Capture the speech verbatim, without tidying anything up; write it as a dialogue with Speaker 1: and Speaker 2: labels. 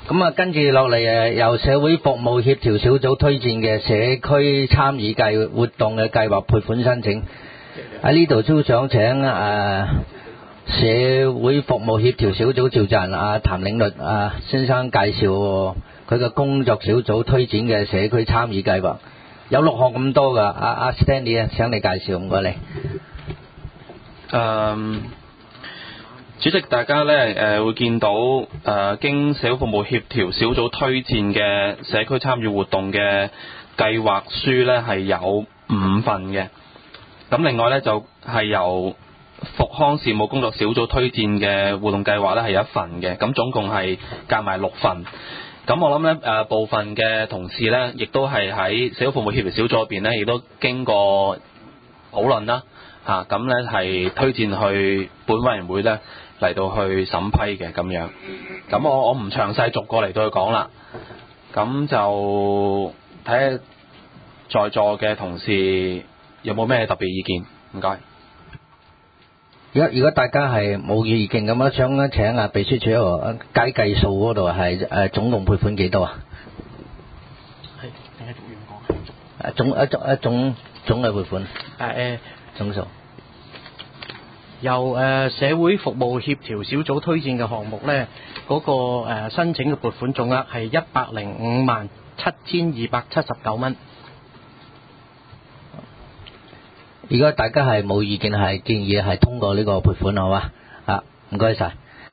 Speaker 1: 咁啊，跟住落嚟誒，由社會服務協調小組推薦嘅社區參與計活動嘅計劃撥款申請，喺呢度都想請誒、呃、社會服務協調小組召集人阿譚領律啊先生介紹佢嘅工作小組推薦嘅社區參與計劃，有六項咁多㗎。阿阿 Stanley 啊，請你介紹，唔該你。
Speaker 2: 誒，主席，大家咧誒會見到誒、呃、經社會服務協調小組推薦嘅社區參與活動嘅計劃書咧係有五份嘅，咁另外咧就係由復康事務工作小組推薦嘅活動計劃咧係有一份嘅，咁總共係夾埋六份。咁我諗咧誒部分嘅同事咧，亦都係喺社會服務協調小組入邊咧，亦都經過討論啦。嚇咁咧係推薦去本委員會咧嚟到去審批嘅咁樣，咁我我唔詳細逐個嚟到去講啦，咁就睇下在座嘅同事有冇咩特別意見，唔該。
Speaker 1: 如果如果大家係冇意見咁樣，想請啊秘書處嗰度計計數嗰度係誒總共撥款幾多啊？
Speaker 3: 係，定係逐樣講？
Speaker 1: 誒總一總一總總嘅撥款。
Speaker 3: 誒誒。
Speaker 1: 總數
Speaker 3: 由誒社會服務協調小組推薦嘅項目咧，嗰個誒申請嘅撥款總額係一百零五萬七千二百七十九蚊。
Speaker 1: 如果大家係冇意見，係建議係通過呢個撥款，好嘛？啊，唔該晒。